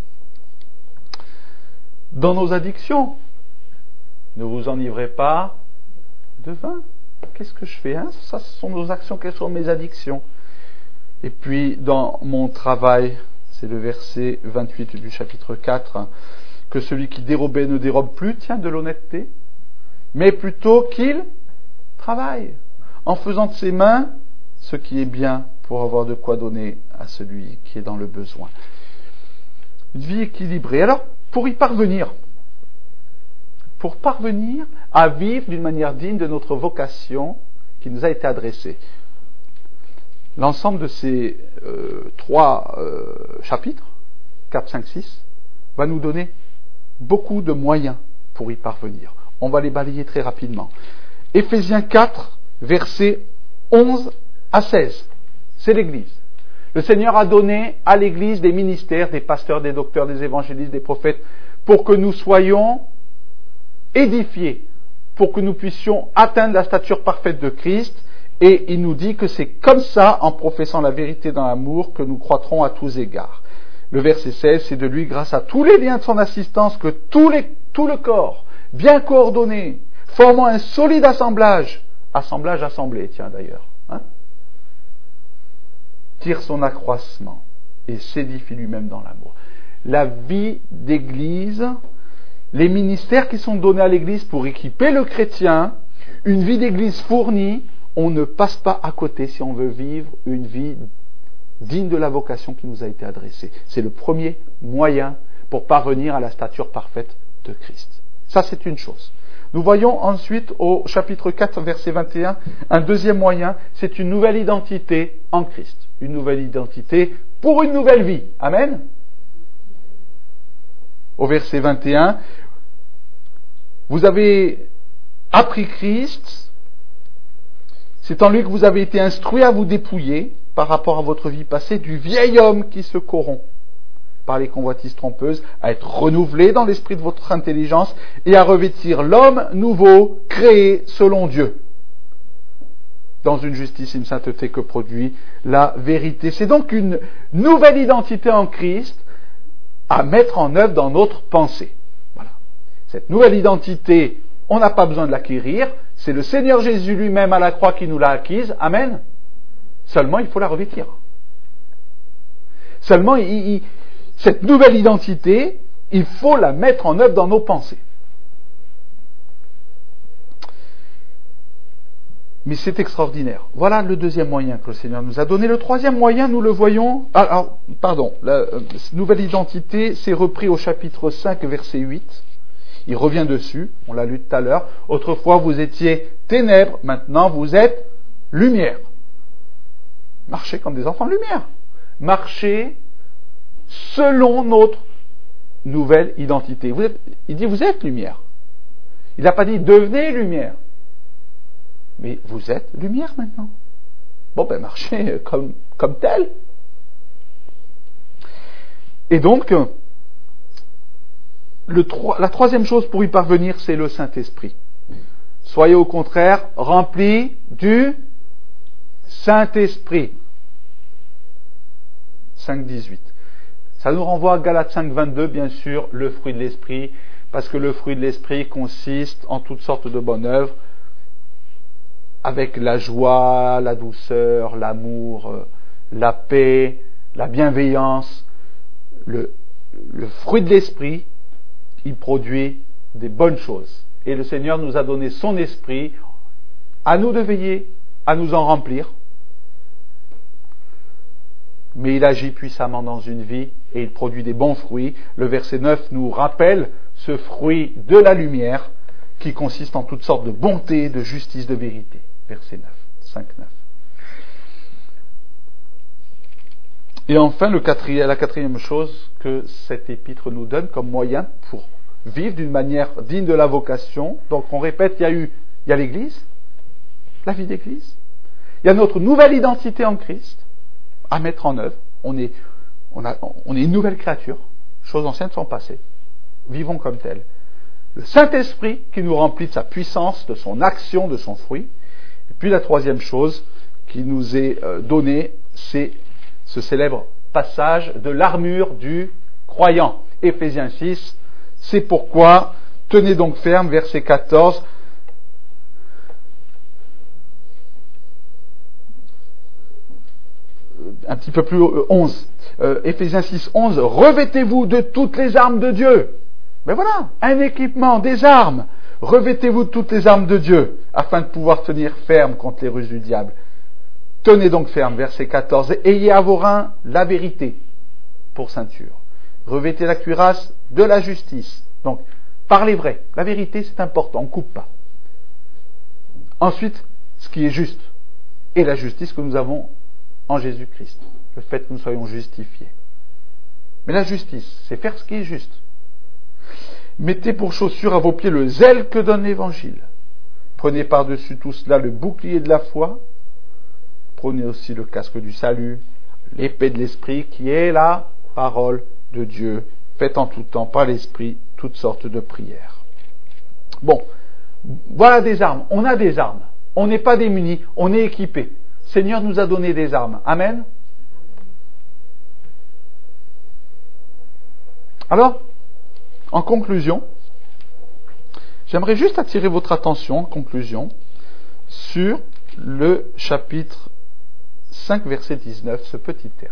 Dans nos addictions, ne vous enivrez pas de vin. Qu'est-ce que je fais hein Ça, ce sont nos actions, quelles sont mes addictions. Et puis, dans mon travail, c'est le verset vingt-huit du chapitre quatre, que celui qui dérobait ne dérobe plus, tiens, de l'honnêteté, mais plutôt qu'il travail, en faisant de ses mains ce qui est bien pour avoir de quoi donner à celui qui est dans le besoin. Une vie équilibrée. Alors, pour y parvenir, pour parvenir à vivre d'une manière digne de notre vocation qui nous a été adressée. L'ensemble de ces euh, trois euh, chapitres, quatre, cinq, six, va nous donner beaucoup de moyens pour y parvenir. On va les balayer très rapidement. Éphésiens quatre, versets onze à seize. C'est l'Église. Le Seigneur a donné à l'Église des ministères, des pasteurs, des docteurs, des évangélistes, des prophètes, pour que nous soyons édifiés, pour que nous puissions atteindre la stature parfaite de Christ. Et il nous dit que c'est comme ça, en professant la vérité dans l'amour, que nous croîtrons à tous égards. Le verset seize, c'est de lui, grâce à tous les liens de son assistance, que tous les, tout le corps, bien coordonné, formant un solide assemblage, assemblage assemblé, tiens d'ailleurs, hein, tire son accroissement et s'édifie lui-même dans l'amour. La vie d'Église, les ministères qui sont donnés à l'Église pour équiper le chrétien, une vie d'Église fournie, on ne passe pas à côté si on veut vivre une vie digne de la vocation qui nous a été adressée. C'est le premier moyen pour parvenir à la stature parfaite de Christ. Ça, c'est une chose. Nous voyons ensuite au chapitre quatre, verset vingt et un, un deuxième moyen, c'est une nouvelle identité en Christ. Une nouvelle identité pour une nouvelle vie. Amen. Au verset vingt et un, vous avez appris Christ, c'est en lui que vous avez été instruits à vous dépouiller, par rapport à votre vie passée, du vieil homme qui se corrompt par les convoitises trompeuses, à être renouvelé dans l'esprit de votre intelligence et à revêtir l'homme nouveau, créé selon Dieu, dans une justice et une sainteté que produit la vérité. C'est donc une nouvelle identité en Christ à mettre en œuvre dans notre pensée. Voilà. Cette nouvelle identité, on n'a pas besoin de l'acquérir, c'est le Seigneur Jésus lui-même à la croix qui nous l'a acquise. Amen. Seulement, il faut la revêtir. Seulement, il, il, cette nouvelle identité, il faut la mettre en œuvre dans nos pensées. Mais c'est extraordinaire. Voilà le deuxième moyen que le Seigneur nous a donné. Le troisième moyen, nous le voyons... Alors, pardon, la euh, nouvelle identité, c'est repris au chapitre cinq, verset huit. Il revient dessus, on l'a lu tout à l'heure. Autrefois, vous étiez ténèbres, maintenant vous êtes lumière. Marchez comme des enfants de lumière. Marchez selon notre nouvelle identité. Vous êtes, il dit vous êtes lumière. Il n'a pas dit devenez lumière. Mais vous êtes lumière maintenant. Bon ben marchez comme, comme tel. Et donc, le, la troisième chose pour y parvenir, c'est le Saint-Esprit. Soyez au contraire remplis du Saint-Esprit. cinq dix-huit. Ça nous renvoie à Galates cinq vingt-deux, bien sûr, le fruit de l'Esprit, parce que le fruit de l'Esprit consiste en toutes sortes de bonnes œuvres, avec la joie, la douceur, l'amour, la paix, la bienveillance. Le, le fruit de l'Esprit, il produit des bonnes choses. Et le Seigneur nous a donné son Esprit, à nous de veiller, à nous en remplir. Mais il agit puissamment dans une vie et il produit des bons fruits. Le verset neuf nous rappelle ce fruit de la lumière qui consiste en toutes sortes de bonté, de justice, de vérité. Verset neuf, cinq neuf. Et enfin, le quatrième, la quatrième chose que cet épître nous donne comme moyen pour vivre d'une manière digne de la vocation. Donc on répète, il y a eu, il y a l'Église, la vie d'Église, il y a notre nouvelle identité en Christ à mettre en œuvre. On est, on a, on est une nouvelle créature. Choses anciennes sont passées. Vivons comme telles. Le Saint-Esprit qui nous remplit de sa puissance, de son action, de son fruit. Et puis la troisième chose qui nous est euh, donnée, c'est ce célèbre passage de l'armure du croyant. Éphésiens six, c'est pourquoi, tenez donc ferme, verset quatorze, un petit peu plus haut, onze, euh, Éphésiens six, onze, revêtez-vous de toutes les armes de Dieu. Mais voilà, un équipement, des armes, Revêtez-vous de toutes les armes de Dieu, afin de pouvoir tenir ferme contre les ruses du diable. Tenez donc ferme, verset quatorze, ayez à vos reins la vérité pour ceinture. Revêtez la cuirasse de la justice. Donc, parlez vrai. La vérité, c'est important, on ne coupe pas. Ensuite, ce qui est juste. Et la justice que nous avons en Jésus-Christ. Le fait que nous soyons justifiés. Mais la justice, c'est faire ce qui est juste. Mettez pour chaussure à vos pieds le zèle que donne l'Évangile. Prenez par-dessus tout cela le bouclier de la foi. Prenez aussi le casque du salut, l'épée de l'Esprit qui est la parole de Dieu. Faites en tout temps par l'Esprit toutes sortes de prières. Bon, voilà des armes. On a des armes. On n'est pas démunis, on est équipés. Le Seigneur nous a donné des armes. Amen. Alors, en conclusion, j'aimerais juste attirer votre attention, en conclusion, sur le chapitre cinq, verset dix-neuf, ce petit terme.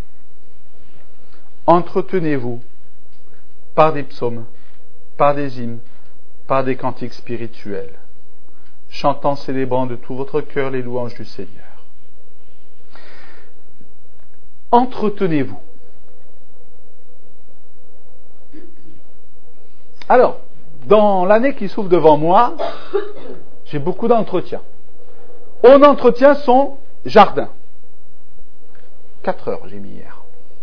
Entretenez-vous par des psaumes, par des hymnes, par des cantiques spirituels, chantant, célébrant de tout votre cœur les louanges du Seigneur. Entretenez-vous. Alors, dans l'année qui s'ouvre devant moi, j'ai beaucoup d'entretiens. On entretient son jardin. Quatre heures j'ai mis hier.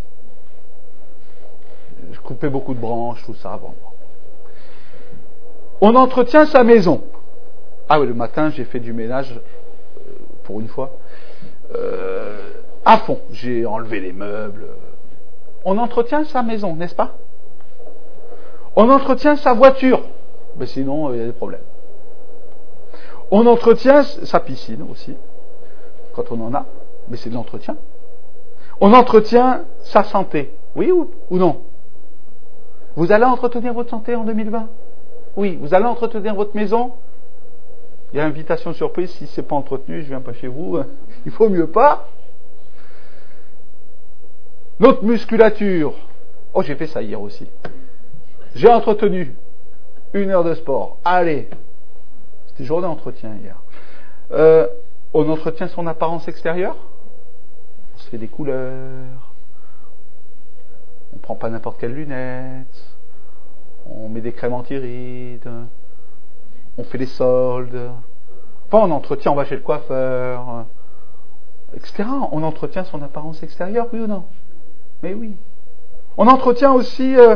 Je coupais beaucoup de branches, tout ça avant moi. On entretient sa maison. Ah oui, le matin, j'ai fait du ménage, pour une fois, euh, à fond. J'ai enlevé les meubles. On entretient sa maison, n'est-ce pas ? On entretient sa voiture. Mais sinon, il y a des problèmes. On entretient sa piscine aussi, quand on en a. Mais c'est de l'entretien. On entretient sa santé. Oui ou, ou non ? Vous allez entretenir votre santé en deux mille vingt ? Oui. Vous allez entretenir votre maison ? Il y a invitation surprise. Si ce n'est pas entretenu, je ne viens pas chez vous. Il faut mieux pas. Notre musculature. Oh, j'ai fait ça hier aussi. J'ai entretenu une heure de sport. Allez. C'était journée d'entretien hier. Euh, on entretient son apparence extérieure. On se fait des couleurs. On ne prend pas n'importe quelle lunette. On met des crèmes anti-rides. On fait des soldes. Enfin, on entretient, on va chez le coiffeur, et cetera. On entretient son apparence extérieure, oui ou non ? Mais oui. On entretient aussi... Euh,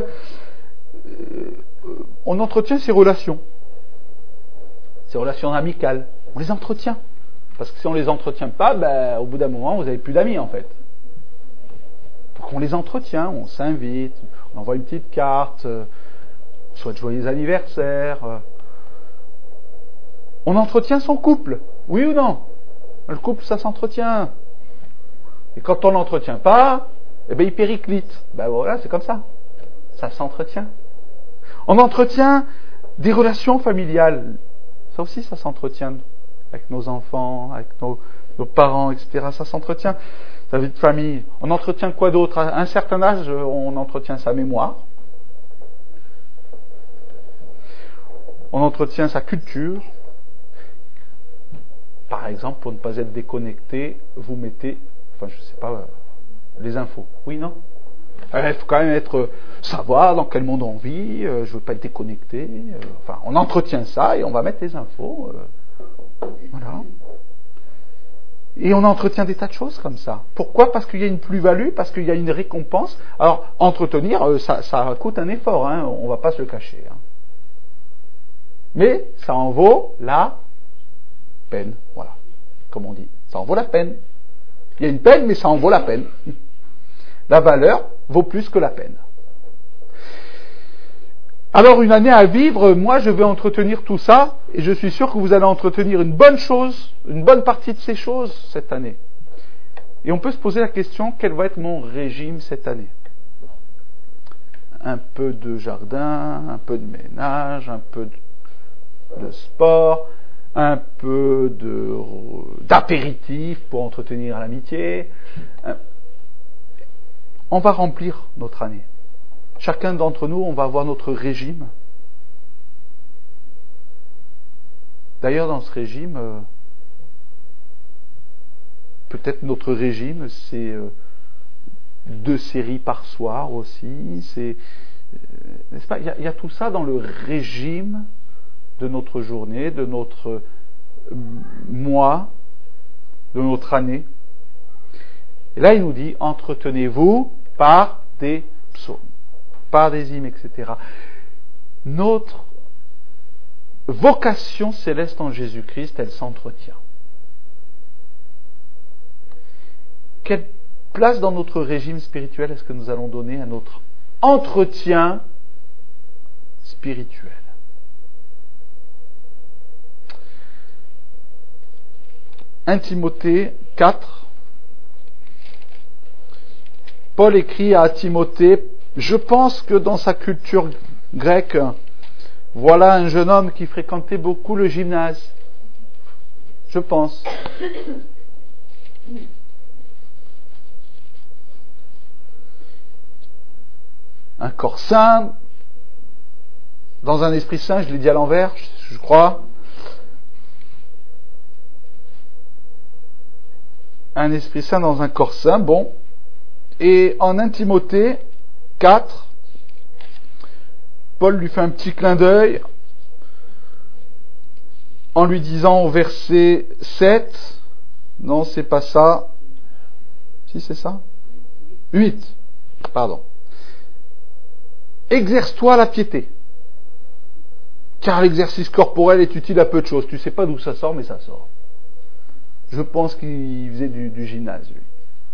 euh, on entretient ses relations. Ses relations amicales. On les entretient. Parce que si on ne les entretient pas, ben, au bout d'un moment, vous n'avez plus d'amis, en fait. Donc on les entretient, on s'invite, on envoie une petite carte, euh, on souhaite joyeux anniversaire. Euh. On entretient son couple, oui ou non ? Le couple, ça s'entretient. Et quand on ne l'entretient pas, eh ben, il périclite. Ben voilà, c'est comme ça. Ça s'entretient. On entretient des relations familiales. Ça aussi, ça s'entretient avec nos enfants, avec nos, nos parents, et cetera. Ça s'entretient. Sa vie de famille. On entretient quoi d'autre ? À un certain âge, on entretient sa mémoire. On entretient sa culture. Par exemple, pour ne pas être déconnecté, vous mettez, enfin je ne sais pas, les infos. Oui, non ? Il faut quand même être, savoir dans quel monde on vit, euh, je ne veux pas être déconnecté. Euh, enfin, on entretient ça et on va mettre les infos. Euh, voilà. Et on entretient des tas de choses comme ça. Pourquoi ? Parce qu'il y a une plus-value, parce qu'il y a une récompense. Alors, entretenir, euh, ça, ça coûte un effort, hein, on ne va pas se le cacher. Hein. Mais ça en vaut la peine. Voilà, comme on dit. Ça en vaut la peine. Il y a une peine, mais ça en vaut la peine. La valeur vaut plus que la peine. Alors, une année à vivre, moi je vais entretenir tout ça, et je suis sûr que vous allez entretenir une bonne chose, une bonne partie de ces choses cette année. Et on peut se poser la question, quel va être mon régime cette année ? Un peu de jardin, un peu de ménage, un peu de, de sport, un peu de, d'apéritif pour entretenir l'amitié. On va remplir notre année. Chacun d'entre nous, on va avoir notre régime. D'ailleurs, dans ce régime, euh, peut-être notre régime, c'est euh, deux séries par soir aussi. C'est, euh, n'est-ce pas ? Il y a, il y a tout ça dans le régime de notre journée, de notre euh, mois, de notre année. Et là, il nous dit, entretenez-vous par des psaumes, par des hymnes, et cetera. Notre vocation céleste en Jésus-Christ, elle s'entretient. Quelle place dans notre régime spirituel est-ce que nous allons donner à notre entretien spirituel ? premier Timothée quatre. Paul écrit à Timothée, je pense que dans sa culture grecque, voilà un jeune homme qui fréquentait beaucoup le gymnase. Je pense. Un corps sain, dans un esprit sain, je l'ai dit à l'envers, je crois. Un esprit sain dans un corps sain, bon. Et en premier Timothée quatre, Paul lui fait un petit clin d'œil en lui disant au verset sept, non, c'est pas ça. Si, c'est ça. huit, pardon. Exerce-toi la piété, car l'exercice corporel est utile à peu de choses. Tu sais pas d'où ça sort, mais ça sort. Je pense qu'il faisait du, du gymnase, lui.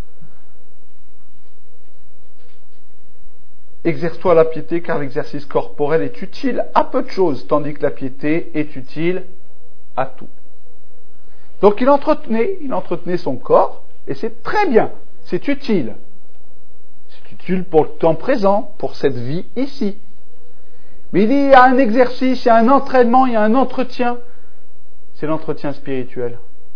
Exerce-toi la piété, car l'exercice corporel est utile à peu de choses, tandis que la piété est utile à tout. Donc il entretenait, il entretenait son corps, et c'est très bien, c'est utile. C'est utile pour le temps présent, pour cette vie ici. Mais il y a un exercice, il y a un entraînement, il y a un entretien. C'est l'entretien spirituel.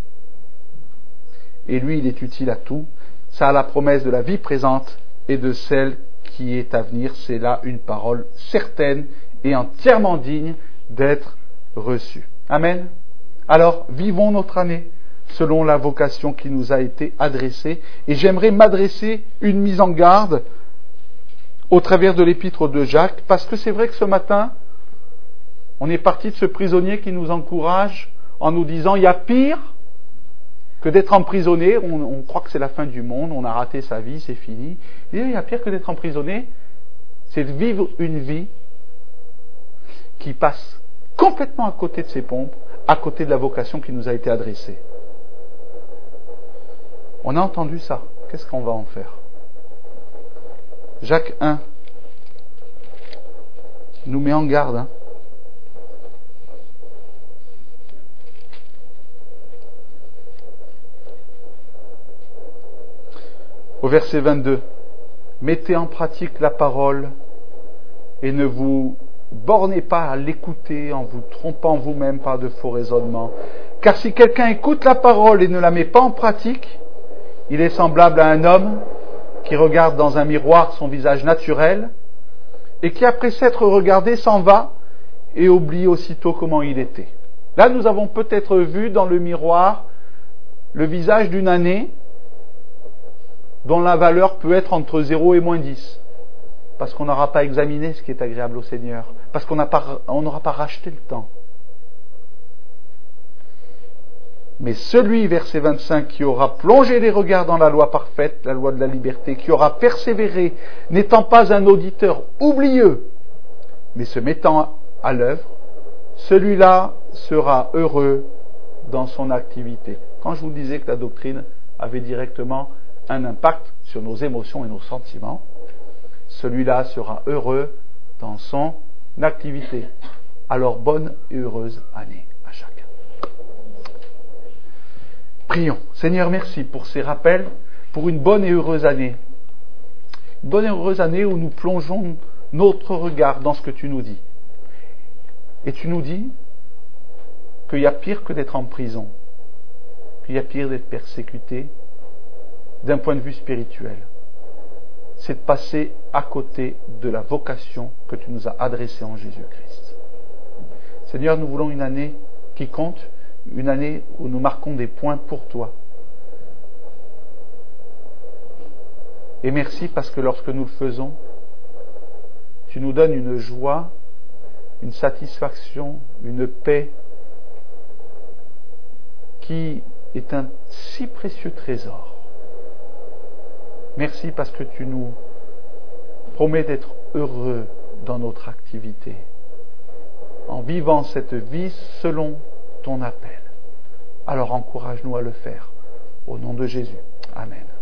Et lui, il est utile à tout. Ça a la promesse de la vie présente et de celle qui est à venir. C'est là une parole certaine et entièrement digne d'être reçue. Amen. Alors, vivons notre année selon la vocation qui nous a été adressée. Et j'aimerais m'adresser une mise en garde au travers de l'épître de Jacques, parce que c'est vrai que ce matin, on est parti de ce prisonnier qui nous encourage en nous disant, il y a pire que d'être emprisonné, on, on croit que c'est la fin du monde, on a raté sa vie, c'est fini. Il y a pire que d'être emprisonné, c'est de vivre une vie qui passe complètement à côté de ses pompes, à côté de la vocation qui nous a été adressée. On a entendu ça, qu'est-ce qu'on va en faire ? Jacques un nous met en garde. Hein. Au verset vingt-deux, mettez en pratique la parole et ne vous bornez pas à l'écouter en vous trompant vous-même par de faux raisonnements. Car si quelqu'un écoute la parole et ne la met pas en pratique, il est semblable à un homme qui regarde dans un miroir son visage naturel et qui, après s'être regardé, s'en va et oublie aussitôt comment il était. Là, nous avons peut-être vu dans le miroir le visage d'une année dont la valeur peut être entre zéro et moins dix, parce qu'on n'aura pas examiné ce qui est agréable au Seigneur, parce qu'on n'a pas, on n'aura pas racheté le temps. Mais celui, verset vingt-cinq, qui aura plongé les regards dans la loi parfaite, la loi de la liberté, qui aura persévéré, n'étant pas un auditeur oublieux, mais se mettant à l'œuvre, celui-là sera heureux dans son activité. Quand je vous disais que la doctrine avait directement un impact sur nos émotions et nos sentiments, celui-là sera heureux dans son activité. Alors bonne et heureuse année à chacun. Prions. Seigneur, merci pour ces rappels, pour une bonne et heureuse année. Une bonne et heureuse année où nous plongeons notre regard dans ce que tu nous dis. Et tu nous dis qu'il y a pire que d'être en prison, qu'il y a pire d'être persécuté, d'un point de vue spirituel. C'est de passer à côté de la vocation que tu nous as adressée en Jésus-Christ. Seigneur, nous voulons une année qui compte, une année où nous marquons des points pour toi. Et merci parce que lorsque nous le faisons, tu nous donnes une joie, une satisfaction, une paix qui est un si précieux trésor. Merci parce que tu nous promets d'être heureux dans notre activité, en vivant cette vie selon ton appel. Alors encourage-nous à le faire. Au nom de Jésus. Amen.